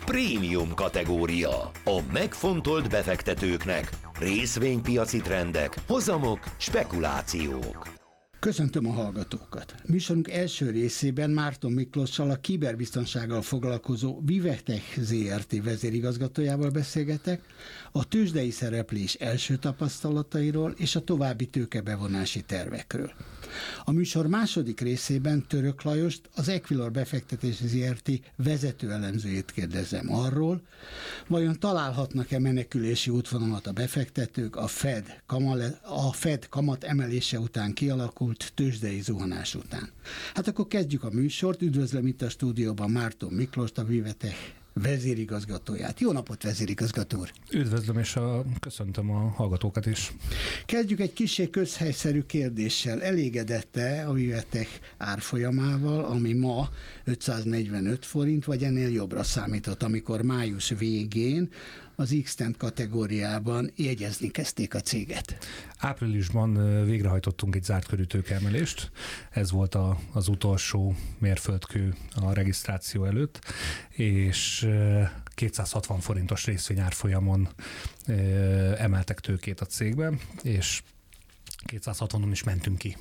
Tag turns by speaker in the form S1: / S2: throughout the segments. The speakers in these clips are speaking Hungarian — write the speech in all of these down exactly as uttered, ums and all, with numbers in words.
S1: Prémium kategória. A megfontolt befektetőknek. Részvénypiaci trendek, hozamok, spekulációk.
S2: Köszöntöm a hallgatókat! Műsorunk első részében Márton Miklóssal, a kiberbiztonsággal foglalkozó Vivetech zé er té vezérigazgatójával beszélgetek, a tőzsdei szereplés első tapasztalatairól és a további tőkebevonási tervekről. A műsor második részében Török Lajost, az Equilor Befektetési zé er té vezető elemzőjét kérdezem arról, vajon találhatnak-e menekülési útvonalat a befektetők a Fed, kamale, a Fed kamat emelése után kialakult tőzsdei zuhanás után. Hát akkor kezdjük a műsort. Üdvözlöm itt a stúdióban Márton Miklóst, a Vivetech vezérigazgatóját. Jó napot, vezérigazgató úr!
S3: Üdvözlöm, és a, köszöntöm a hallgatókat is.
S2: Kezdjük egy kissé közhelyszerű kérdéssel. Elégedette a Vivetech árfolyamával, ami ma ötszáznegyvenöt forint, vagy ennél jobbra számított, amikor május végén az X-Tent kategóriában jegyezni kezdték a céget?
S3: Áprilisban végrehajtottunk egy zárt körű tőkeemelést. Ez volt a, az utolsó mérföldkő a regisztráció előtt, és kétszázhatvan forintos részvényárfolyamon emeltek tőkét a cégbe, és kétszázhatvanon is mentünk ki.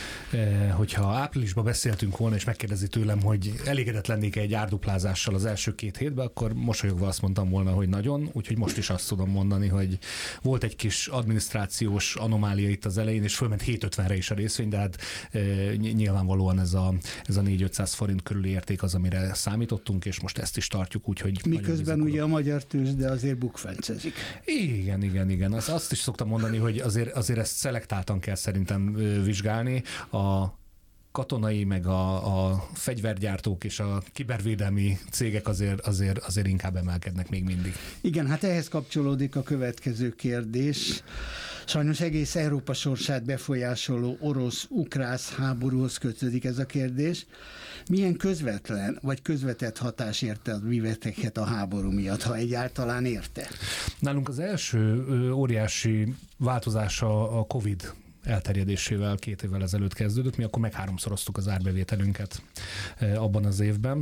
S3: Hogyha áprilisban beszéltünk volna, és megkérdezi tőlem, hogy elégedett lennék egy árduplázással az első két hétben, akkor mosolyogva azt mondtam volna, hogy nagyon, úgyhogy most is azt tudom mondani, hogy volt egy kis adminisztrációs anomália itt az elején, és fölment hétszázötvenre is a részvény, de hát nyilvánvalóan ez a, ez a négy-ötszáz forint körüli érték az, amire számítottunk, és most ezt is tartjuk, úgyhogy...
S2: Miközben ugye a magyar tőzsde azért bukfencezik.
S3: Igen, igen, igen. Azt, azt is szoktam mondani, hogy azért, azért ezt szelektáltan kell szerintem vizsgálni. A katonai, meg a, a fegyvergyártók és a kibervédelmi cégek azért, azért, azért inkább emelkednek még mindig.
S2: Igen, hát ehhez kapcsolódik a következő kérdés. Sajnos egész Európa sorsát befolyásoló orosz-ukrász háborúhoz kötődik ez a kérdés. Milyen közvetlen vagy közvetett hatás érte a Vivetechet a háború miatt, ha egyáltalán érte?
S3: Nálunk az első óriási változása a Covid elterjedésével két évvel ezelőtt kezdődött, mi akkor meg háromszoroztuk az árbevételünket abban az évben.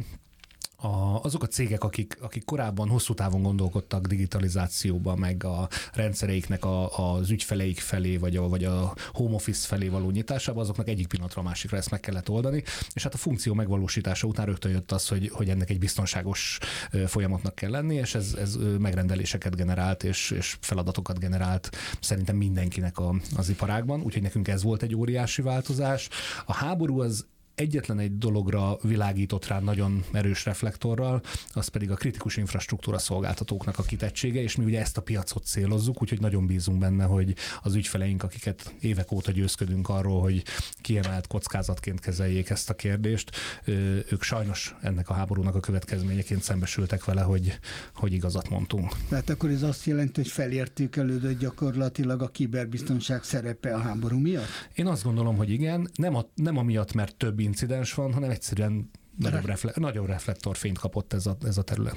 S3: A, azok a cégek, akik, akik korábban hosszú távon gondolkodtak digitalizációba, meg a rendszereiknek a, az ügyfeleik felé, vagy a, vagy a home office felé való nyitásába, azoknak egyik pillanatra a másikra ezt meg kellett oldani, és hát a funkció megvalósítása után rögtön jött az, hogy, hogy ennek egy biztonságos folyamatnak kell lenni, és ez, ez megrendeléseket generált, és, és feladatokat generált szerintem mindenkinek a, az iparágban, úgyhogy nekünk ez volt egy óriási változás. A háború az egyetlen egy dologra világított rá nagyon erős reflektorral, az pedig a kritikus infrastruktúra szolgáltatóknak a kitettsége, és mi ugye ezt a piacot célozzuk, úgyhogy nagyon bízunk benne, hogy az ügyfeleink, akiket évek óta győzködünk arról, hogy kiemelt kockázatként kezeljék ezt a kérdést, ők sajnos ennek a háborúnak a következményeként szembesültek vele, hogy, hogy igazat mondtunk.
S2: Tehát akkor ez azt jelenti, hogy felértékelődött gyakorlatilag a kiberbiztonság szerepe a háború miatt?
S3: Én azt gondolom, hogy igen, nem, a, nem amiatt, mert több incidens van, hanem egyszerűen nagyobb, refle- nagyobb reflektorfényt kapott ez a, ez a terület.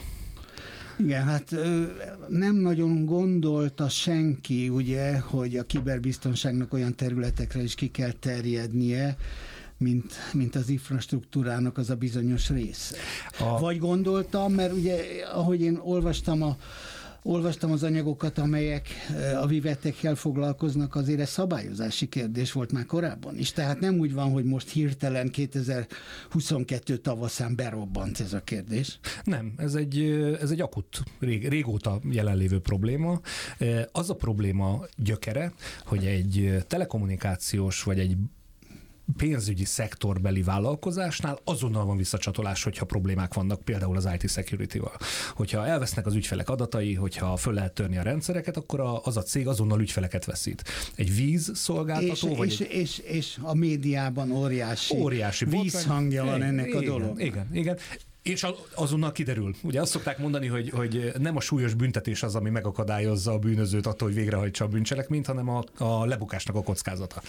S2: Igen, hát nem nagyon gondolta senki, ugye, hogy a kiberbiztonságnak olyan területekre is ki kell terjednie, mint, mint az infrastruktúrának az a bizonyos része. A... Vagy gondoltam, mert ugye, ahogy én olvastam a Olvastam az anyagokat, amelyek a Vivetechkel foglalkoznak, azért ez szabályozási kérdés volt már korábban is. Tehát nem úgy van, hogy most hirtelen kétezer-huszonkettő tavaszán berobbant ez a kérdés.
S3: Nem, ez egy, ez egy akut, rég, régóta jelenlévő probléma. Az a probléma gyökere, hogy egy telekommunikációs vagy egy pénzügyi szektorbeli vállalkozásnál azonnal van visszacsatolás, hogyha problémák vannak, például az i té security-val. Hogyha elvesznek az ügyfelek adatai, hogyha föl lehet törni a rendszereket, akkor az a cég azonnal ügyfeleket veszít. Egy vízszolgáltató,
S2: és,
S3: vagy
S2: és,
S3: egy...
S2: és, és a médiában óriási,
S3: óriási
S2: vízhangja van ennek
S3: igen,
S2: a dolognak.
S3: Igen, igen. És azonnal kiderül. Ugye azt szokták mondani, hogy, hogy nem a súlyos büntetés az, ami megakadályozza a bűnözőt attól, hogy végrehajtsa a bűncselekményt, hanem a, a lebukásnak a kockázata.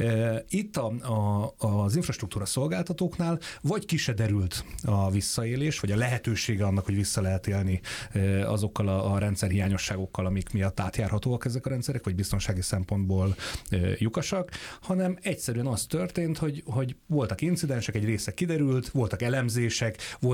S3: Itt a, a, az infrastruktúra szolgáltatóknál vagy ki se derült a visszaélés, vagy a lehetősége annak, hogy vissza lehet élni azokkal a, a rendszerhiányosságokkal, amik miatt átjárhatóak ezek a rendszerek, vagy biztonsági szempontból lyukasak, hanem egyszerűen az történt, hogy, hogy voltak incidensek, egy része kiderült, voltak elemzések, volt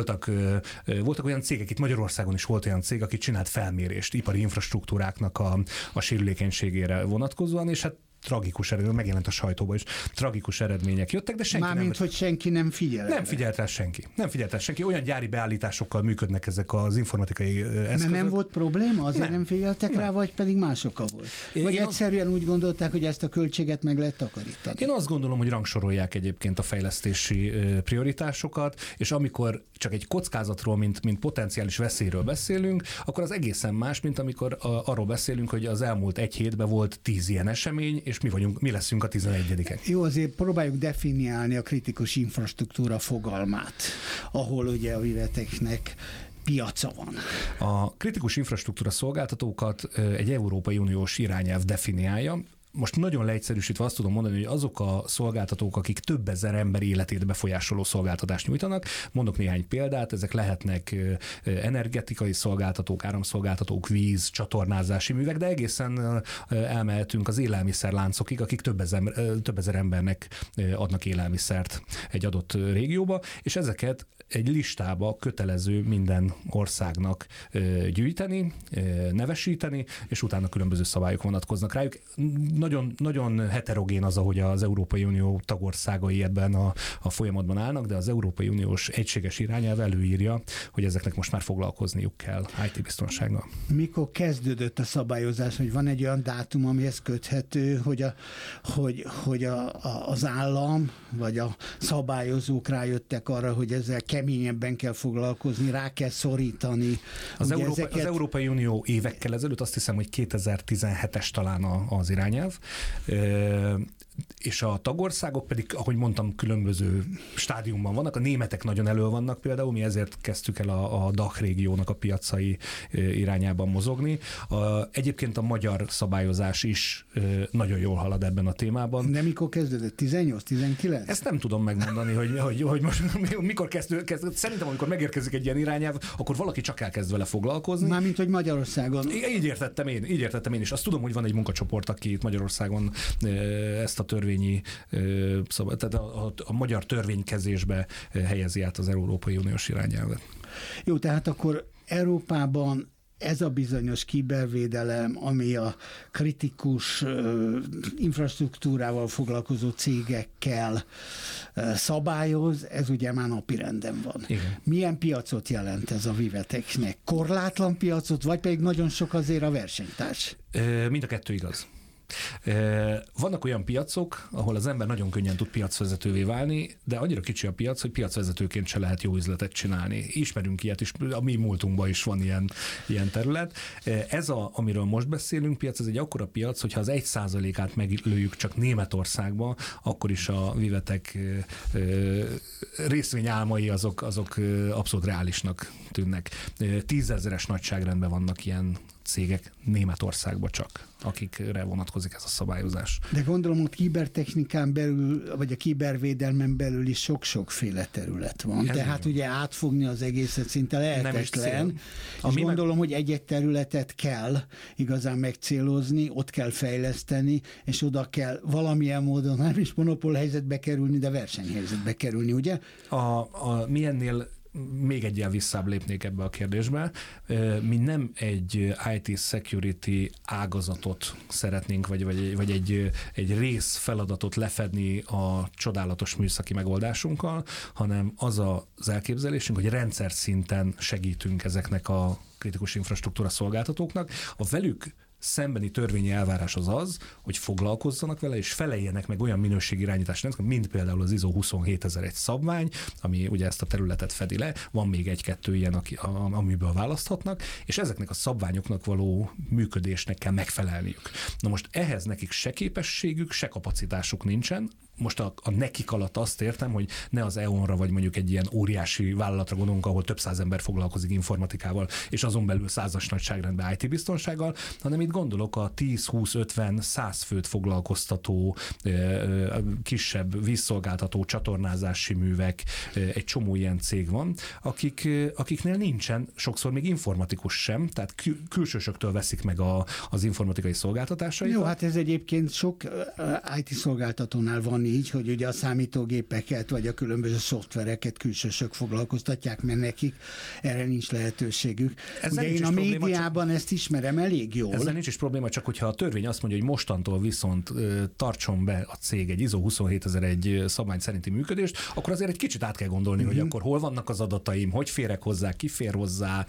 S3: voltak, voltak olyan cégek, itt Magyarországon is volt olyan cég, aki csinált felmérést ipari infrastruktúráknak a, a sérülékenységére vonatkozóan, és hát tragikus eredmény, megjelent a sajtóban is, tragikus eredmények jöttek, de senki
S2: Mármint,
S3: nem...
S2: hogy senki nem figyel.
S3: Nem figyelt rá senki. Nem figyelt rá senki. Olyan gyári beállításokkal működnek ezek az informatikai eszközök.
S2: Mert nem volt probléma? Azért nem,
S3: nem
S2: figyeltek nem. rá, vagy pedig más oka volt? Én vagy én egyszerűen úgy gondolták, hogy ezt a költséget meg lehet takarítani?
S3: Én azt gondolom, hogy rangsorolják egyébként a fejlesztési prioritásokat, és amikor csak egy kockázatról, mint, mint potenciális veszélyről beszélünk, akkor az egészen más, mint amikor a, arról beszélünk, hogy az elmúlt egy hétben volt tíz ilyen esemény, és mi vagyunk, mi leszünk a tizenegyediken.
S2: Jó, azért próbáljuk definiálni a kritikus infrastruktúra fogalmát, ahol ugye a Viveteknek piaca van.
S3: A kritikus infrastruktúra szolgáltatókat egy Európai Uniós irányelv definiálja. Most nagyon leegyszerűsítve azt tudom mondani, hogy azok a szolgáltatók, akik több ezer ember életét befolyásoló szolgáltatást nyújtanak, mondok néhány példát, ezek lehetnek energetikai szolgáltatók, áramszolgáltatók, víz, csatornázási művek, de egészen elmehetünk az élelmiszerláncokig, akik több ezer, több ezer embernek adnak élelmiszert egy adott régióba, és ezeket egy listába kötelező minden országnak gyűjteni, nevesíteni, és utána különböző szabályok vonatkoznak rájuk. Nagyon, nagyon heterogén az, ahogy az Európai Unió tagországai ebben a, a folyamatban állnak, de az Európai Uniós egységes irányelv előírja, hogy ezeknek most már foglalkozniuk kell í té-biztonsággal.
S2: Mikor kezdődött a szabályozás, hogy van egy olyan dátum, amihez köthető, hogy, a, hogy, hogy a, a, az állam vagy a szabályozók rájöttek arra, hogy ezzel keményebben kell foglalkozni, rá kell szorítani.
S3: Az, Európa,
S2: ezeket...
S3: az Európai Unió évekkel ezelőtt, azt hiszem, hogy kétezer-tizenhetes talán az irányelv, és a tagországok pedig, ahogy mondtam, különböző stádiumban vannak. A németek nagyon elő vannak például, mi ezért kezdtük el a, a dé á cé régiónak a piacai irányában mozogni. A, egyébként a magyar szabályozás is nagyon jól halad ebben a témában.
S2: De mikor kezdődött? tizennyolc tizenkilenc?
S3: Ezt nem tudom megmondani, hogy, hogy, hogy most mikor kezdődött. Kezd, szerintem, amikor megérkezik egy ilyen irányelv, akkor valaki csak elkezd vele foglalkozni.
S2: Mármint, hogy Magyarországon.
S3: Így értettem én, így értettem én is. Azt tudom, hogy van egy munkacsoport, aki itt Magyarországon ezt a törvényi, tehát a, a, a magyar törvénykezésbe helyezi át az Európai Uniós irányelvet.
S2: Jó, tehát akkor Európában ez a bizonyos kibervédelem, ami a kritikus uh, infrastruktúrával foglalkozó cégekkel uh, szabályoz, ez ugye már napirenden van.
S3: Igen.
S2: Milyen piacot jelent ez a Viveteknek? Korlátlan piacot, vagy pedig nagyon sok azért a versenytárs?
S3: Mind a kettő igaz. Vannak olyan piacok, ahol az ember nagyon könnyen tud piacvezetővé válni, de annyira kicsi a piac, hogy piacvezetőként se lehet jó üzletet csinálni. Ismerünk ilyet is, a mi múltunkban is van ilyen, ilyen terület. Ez, a, amiről most beszélünk, piac, ez egy akkora piac, hogyha az egy százalékát meglőjük csak Németországba, akkor is a Vivetek részvényálmai azok, azok abszolút reálisnak tűnnek. Tízezeres nagyságrendben vannak ilyen cégek Németországban csak, akikre vonatkozik ez a szabályozás.
S2: De gondolom, hogy kibertechnikán belül, vagy a kibervédelmen belül is sok-sokféle terület van. Ez Tehát ugye átfogni az egészet szinte lehetetlen. És gondolom, meg... hogy egy-egy területet kell igazán megcélozni, ott kell fejleszteni, és oda kell valamilyen módon nem is monopól helyzetbe kerülni, de versenyhelyzetbe kerülni, ugye?
S3: A, a, mi ennél még egyen visszább lépnék ebbe a kérdésbe. Mi nem egy í té security ágazatot szeretnénk, vagy, vagy, vagy egy, egy rész feladatot lefedni a csodálatos műszaki megoldásunkkal, hanem az az elképzelésünk, hogy rendszer szinten segítünk ezeknek a kritikus infrastruktúra szolgáltatóknak. A velük szembeni törvényi elvárás az az, hogy foglalkozzanak vele, és feleljenek meg olyan minőségirányítási rendszernek, mint például az i es o huszonhétezer-egy szabvány, ami ugye ezt a területet fedi le, van még egy-kettő ilyen, amiből választhatnak, és ezeknek a szabványoknak való működésnek kell megfelelniük. Na most ehhez nekik se képességük, se kapacitásuk nincsen. Most a, a nekik alatt azt értem, hogy ne az é o en-ra, vagy mondjuk egy ilyen óriási vállalatra gondolunk, ahol több száz ember foglalkozik informatikával, és azon belül százas nagyságrendben í té-biztonsággal, hanem itt gondolok a tíz, húsz, ötven, száz főt foglalkoztató, kisebb vízszolgáltató, csatornázási művek, egy csomó ilyen cég van, akik, akiknél nincsen sokszor még informatikus sem, tehát kül- külsősöktől veszik meg a, az informatikai szolgáltatásait.
S2: Jó, hát ez egyébként sok í té szolgáltatónál van mondani így, hogy ugye a számítógépeket vagy a különböző szoftvereket külsősök foglalkoztatják, mert nekik erre nincs lehetőségük. Ezzel ugye én a médiában csak... ezt ismerem elég jól.
S3: Ezzel nincs is probléma, csak hogyha a törvény azt mondja, hogy mostantól viszont tartson be a cég egy I S O huszonhétezer-egy szabvány szerinti működést, akkor azért egy kicsit át kell gondolni, mm-hmm. hogy akkor hol vannak az adataim, hogy férek hozzá, ki fér hozzá,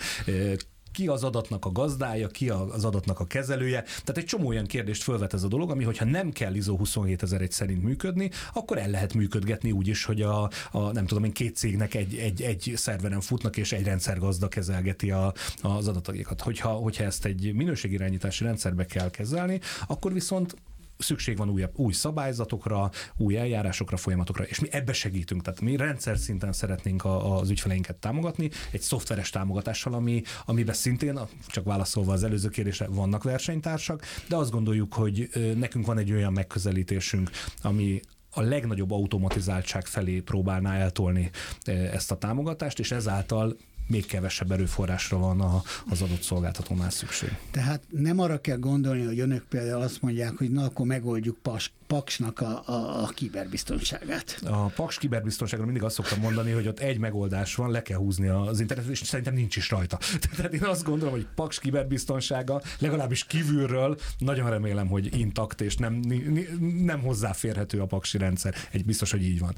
S3: ki az adatnak a gazdája, ki az adatnak a kezelője. Tehát egy csomó olyan kérdést fölvet ez a dolog, ami hogyha nem kell I S O huszonhétezer-egy szerint működni, akkor el lehet működgetni úgy is, hogy a, a nem tudom én, két cégnek egy, egy, egy szerveren futnak, és egy rendszergazda kezelgeti a, az adataikat. Hogyha, hogyha ezt egy minőségirányítási rendszerbe kell kezelni, akkor viszont szükség van új, új szabályzatokra, új eljárásokra, folyamatokra, és mi ebbe segítünk. Tehát mi rendszer szinten szeretnénk a, az ügyfeleinket támogatni, egy szoftveres támogatással, ami, amiben szintén, csak válaszolva az előző kérdésre, vannak versenytársak, de azt gondoljuk, hogy nekünk van egy olyan megközelítésünk, ami a legnagyobb automatizáltság felé próbálná eltolni ezt a támogatást, és ezáltal még kevesebb erőforrásra van a, az adott szolgáltatónál szükség.
S2: Tehát nem arra kell gondolni, hogy önök például azt mondják, hogy na, akkor megoldjuk Pas, Paksnak a, a, a kiberbiztonságát.
S3: A Paks kiberbiztonságra mindig azt szoktam mondani, hogy ott egy megoldás van, le kell húzni az internetet, és szerintem nincs is rajta. Tehát én azt gondolom, hogy Paks kiberbiztonsága legalábbis kívülről nagyon remélem, hogy intakt, és nem, nem hozzáférhető a paksi rendszer. Egy biztos, hogy így van.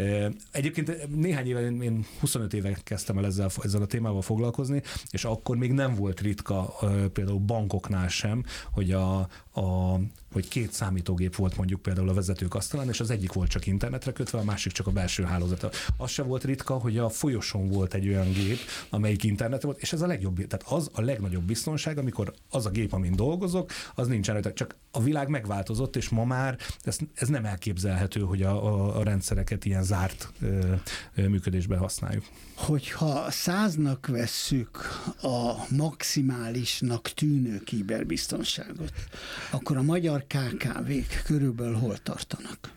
S3: Egyébként néhány éve, én huszonöt éve kezdtem el ezzel, ezzel a témával foglalkozni, és akkor még nem volt ritka például bankoknál sem, hogy a, a hogy két számítógép volt mondjuk például a vezetők asztalán, és az egyik volt csak internetre kötve, a másik csak a belső hálózatra. Az se volt ritka, hogy a folyosón volt egy olyan gép, amelyik internetre volt, és ez a legjobb, tehát az a legnagyobb biztonság, amikor az a gép, amin dolgozok, az nincsen rajta. Csak a világ megváltozott, és ma már ez, ez nem elképzelhető, hogy a, a, a rendszereket ilyen zárt ö, ö, működésben használjuk.
S2: Hogyha száznak vesszük a maximálisnak tűnő kiberbiztonságot, akkor a magyar ká ká vék körülbelül hol tartanak?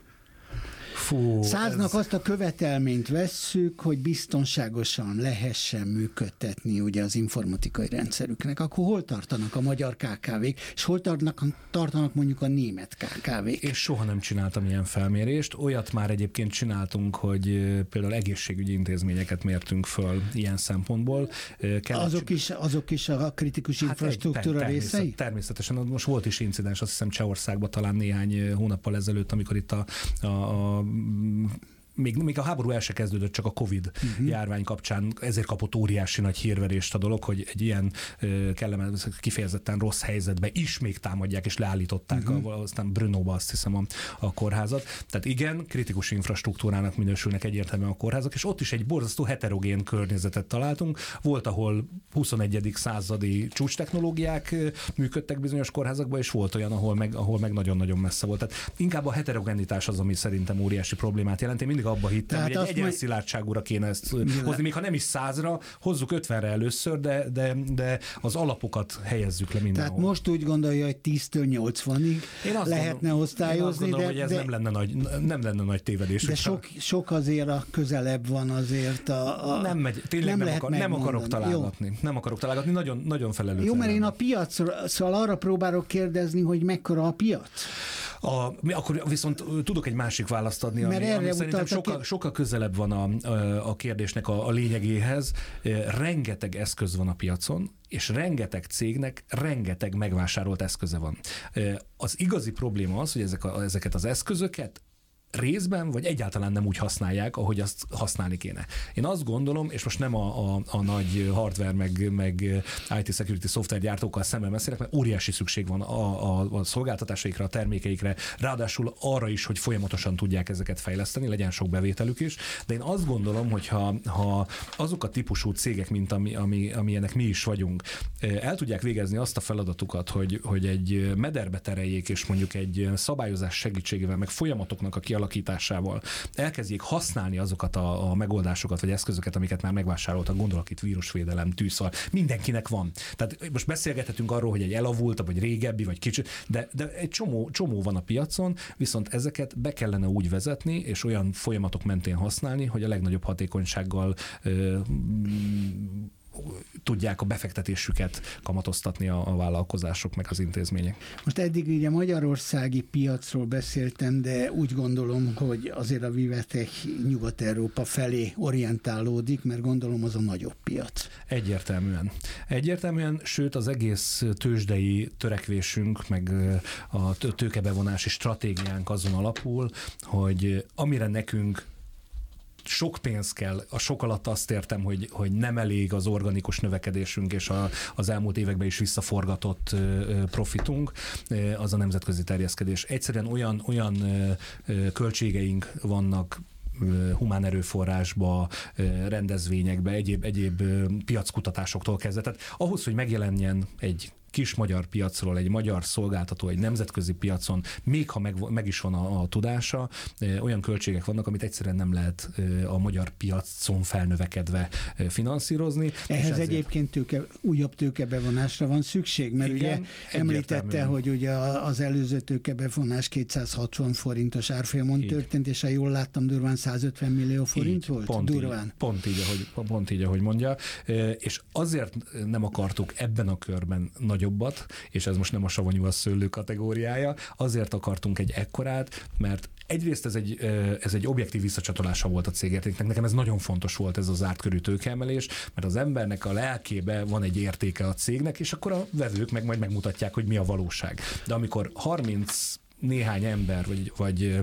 S3: Fú,
S2: Száznak
S3: ez...
S2: azt a követelményt vesszük, hogy biztonságosan lehessen működtetni ugye az informatikai rendszerüknek, akkor hol tartanak a magyar ká ká vék, és hol tartanak, tartanak mondjuk a német ká ká vék?
S3: És soha nem csináltam ilyen felmérést. Olyat már egyébként csináltunk, hogy például egészségügyi intézményeket mértünk föl ilyen szempontból.
S2: Kell azok, is, azok is a kritikus hát infrastruktúra egy, részei?
S3: Természet, természetesen. Most volt is incidens, azt hiszem Csehországban talán néhány hónappal ezelőtt, amikor itt a, a, a Még, még a háború el se kezdődött, csak a Covid uh-huh. járvány kapcsán, ezért kapott óriási nagy hírverést a dolog, hogy egy ilyen kellemes, kifejezetten rossz helyzetben is még támadják, és leállították uh-huh. a, aztán Brnóba azt hiszem a, a kórházat. Tehát igen, kritikus infrastruktúrának minősülnek egyértelműen a kórházak, és ott is egy borzasztó heterogén környezetet találtunk. Volt, ahol huszonegyedik századi csúcstechnológiák működtek bizonyos kórházakban, és volt olyan, ahol meg, ahol meg nagyon-nagyon messze volt. Tehát inkább a heterogenitás az, ami szerintem óriási problémát jelent. Én mindig abba hittem, tehát hogy egy egyenszilátságúra kéne ezt hozni, még ha nem is százra, hozzuk ötvenre először, de, de, de az alapokat helyezzük le mindenhol.
S2: Tehát most úgy gondolja, hogy tíztől nyolcvanig lehetne
S3: gondolom,
S2: osztályozni.
S3: Én azt gondolom,
S2: de,
S3: hogy ez
S2: de,
S3: nem, lenne nagy, nem lenne nagy tévedés.
S2: De sok, sok azért a közelebb van azért a... a
S3: nem megy, tényleg nem, nem, akar, nem akarok találgatni. Jó. Nem akarok találgatni, nagyon, nagyon felelőtlen.
S2: Jó, mert én a piacról, szóval arra próbálok kérdezni, hogy mekkora a piac.
S3: A, akkor viszont tudok egy másik választ adni, ami, ami szerintem sokkal, sokkal közelebb van a, a kérdésnek a, a lényegéhez. Rengeteg eszköz van a piacon, és rengeteg cégnek rengeteg megvásárolt eszköze van. Az igazi probléma az, hogy ezek a, ezeket az eszközöket részben, vagy egyáltalán nem úgy használják, ahogy azt használni kéne. Én azt gondolom, és most nem a, a, a nagy hardware, meg, meg i té security szoftver gyártókkal szemben beszélek, mert óriási szükség van a, a, a szolgáltatásaikra, a termékeikre, ráadásul arra is, hogy folyamatosan tudják ezeket fejleszteni, legyen sok bevételük is, de én azt gondolom, hogy ha, ha azok a típusú cégek, mint ami, ami, amilyenek mi is vagyunk, el tudják végezni azt a feladatukat, hogy, hogy egy mederbe tereljék, és mondjuk egy szabályozás segítségével, meg folyamatoknak a kialakításával elkezdjék használni azokat a, a megoldásokat, vagy eszközöket, amiket már megvásároltak, gondolok itt vírusvédelem, tűzszar, mindenkinek van. Tehát most beszélgethetünk arról, hogy egy elavultabb, vagy régebbi, vagy kicsi, de, de egy csomó, csomó van a piacon, viszont ezeket be kellene úgy vezetni, és olyan folyamatok mentén használni, hogy a legnagyobb hatékonysággal ö, tudják a befektetésüket kamatoztatni a, a vállalkozások meg az intézmények.
S2: Most eddig ugye magyarországi piacról beszéltem, de úgy gondolom, hogy azért a Vivetech Nyugat-Európa felé orientálódik, mert gondolom az a nagyobb piac.
S3: Egyértelműen. Egyértelműen, sőt az egész tőzsdei törekvésünk, meg a tőkebevonási stratégiánk azon alapul, hogy amire nekünk sok pénz kell, a sok alatt azt értem, hogy, hogy nem elég az organikus növekedésünk és a, az elmúlt években is visszaforgatott profitunk, az a nemzetközi terjeszkedés. Egyszerűen olyan, olyan költségeink vannak humán erőforrásba, rendezvényekbe, egyéb, egyéb piackutatásoktól kezdve. Tehát ahhoz, hogy megjelenjen egy kis magyar piacról, egy magyar szolgáltató, egy nemzetközi piacon, még ha meg, meg is van a, a tudása, olyan költségek vannak, amit egyszerűen nem lehet a magyar piacon felnövekedve finanszírozni.
S2: Ehhez ezért... egyébként tőke, újabb tőkebevonásra van szükség, mert igen, ugye említette, hogy ugye az előző tőkebevonás kétszázhatvan forintos árfolyamon így történt, és ha jól láttam, durván százötven millió forint így, volt?
S3: Pont
S2: durván.
S3: Így, pont, így, ahogy, pont így, ahogy mondja. És azért nem akartuk ebben a körben nagyobb jobbat, és ez most nem a savanyú a szőlő kategóriája, azért akartunk egy ekkorát, mert egyrészt ez egy, ez egy objektív visszacsatolása volt a cégértéknek. Nekem ez nagyon fontos volt, ez az zárt körű tőkeemelés, mert az embernek a lelkébe van egy értéke a cégnek, és akkor a vevők meg majd megmutatják, hogy mi a valóság. De amikor harminc néhány ember, vagy, vagy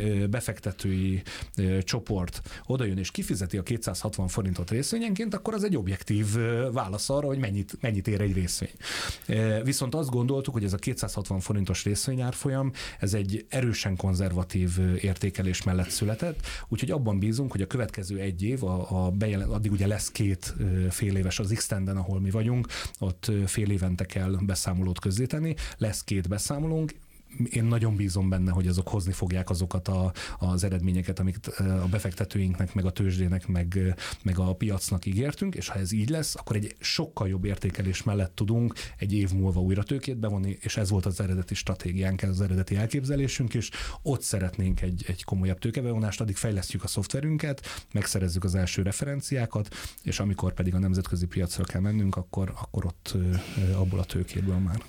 S3: befektetői csoport odajön és kifizeti a kétszázhatvan forintot részvényenként, akkor az egy objektív válasz arra, hogy mennyit, mennyit ér egy részvény. Viszont azt gondoltuk, hogy ez a kétszázhatvan forintos részvényárfolyam, ez egy erősen konzervatív értékelés mellett született, úgyhogy abban bízunk, hogy a következő egy év, a, a bejelen, addig ugye lesz két fél éves az X-Tenden, ahol mi vagyunk, ott fél évente kell beszámolót közzétenni, lesz két beszámolónk. Én nagyon bízom benne, hogy azok hozni fogják azokat a, az eredményeket, amiket a befektetőinknek, meg a tőzsdének, meg, meg a piacnak ígértünk, és ha ez így lesz, akkor egy sokkal jobb értékelés mellett tudunk egy év múlva újra tőkét bevonni, és ez volt az eredeti stratégiánk, ez az eredeti elképzelésünk is. Ott szeretnénk egy, egy komolyabb tőkebevonást, addig fejlesztjük a szoftverünket, megszerezzük az első referenciákat, és amikor pedig a nemzetközi piacra kell mennünk, akkor, akkor ott abból a tőkéből már.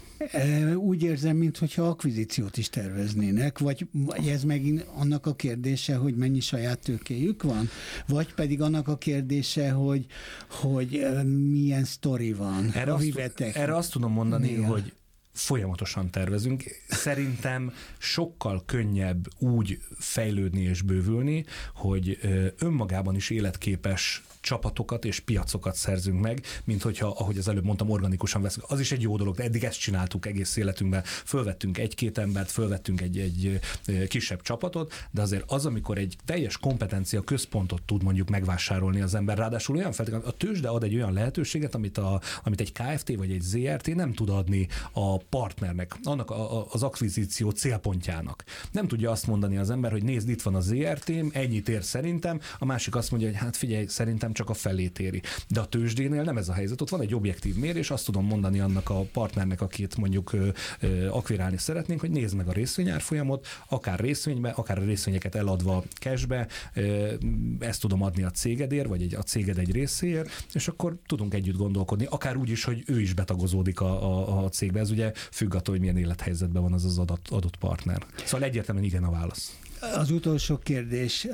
S2: Úgy érzem, mintha akvizíciót is terveznének, vagy, vagy ez megint annak a kérdése, hogy mennyi saját tőkéjük van, vagy pedig annak a kérdése, hogy, hogy milyen sztori van.
S3: Erre, azt, erre azt tudom mondani, néha. hogy folyamatosan tervezünk. Szerintem sokkal könnyebb úgy fejlődni és bővülni, hogy önmagában is életképes csapatokat és piacokat szerzünk meg, mint hogyha, ahogy az előbb mondtam, organikusan veszünk. Az is egy jó dolog, de eddig ezt csináltuk egész életünkben. Fölvettünk egy-két embert, fölvettünk egy, egy kisebb csapatot, de azért az, amikor egy teljes kompetencia központot tud mondjuk megvásárolni az ember, ráadásul olyan feltétlenül, a tőzsde ad egy olyan lehetőséget, amit, a, amit egy Kft. Vagy egy zé er té nem tud adni a partnernek, annak a, a, az akvizíció célpontjának. Nem tudja azt mondani az ember, hogy nézd, itt van a zé er té-m, ennyit ér szerintem, a másik azt mondja, hogy hát figyelj, szerintem csak a felét éri. De a tőzsdénél nem ez a helyzet, ott van egy objektív mérés, azt tudom mondani annak a partnernek, akit mondjuk ö, ö, akvirálni szeretnénk, hogy nézd meg a részvényárfolyamot, akár részvénybe, akár a részvényeket eladva cashbe, ö, ezt tudom adni a cégedért, vagy egy, a céged egy részéért, és akkor tudunk együtt gondolkodni, akár úgy is, hogy ő is betagozódik a, a, a cégbe. Ez ugye függ attól, hogy milyen élethelyzetben van az az adott, adott partner. Szóval egyértelműen igen a válasz.
S2: Az utolsó kérdés,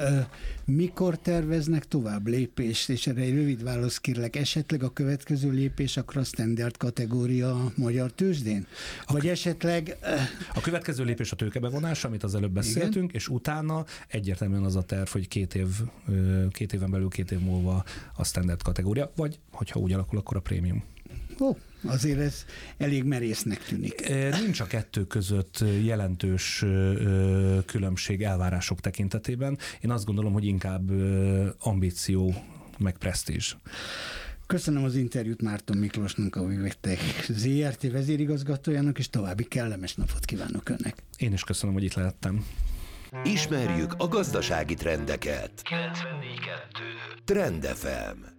S2: mikor terveznek tovább lépést, és erre egy rövid választ kérlek, esetleg a következő lépés akkor a standard kategória a magyar tőzsdén? Vagy a, esetleg...
S3: A következő lépés a tőkebevonás, amit az előbb beszéltünk, igen? És utána egyértelműen az a terv, hogy két év, két éven belül, két év múlva a standard kategória, vagy hogyha úgy alakul, akkor a prémium.
S2: Ó, azért ez elég merésznek tűnik.
S3: Nincs a kettő között jelentős különbség elvárások tekintetében. Én azt gondolom, hogy inkább ambíció meg presztízs.
S2: Köszönöm az interjút Márton Miklósnak, a Vivetech zé er té vezérigazgatójának, és további kellemes napot kívánok önnek.
S3: Én is köszönöm, hogy itt lehettem.
S1: Ismerjük a gazdasági trendeket. kilencvennégy kettő Trend ef em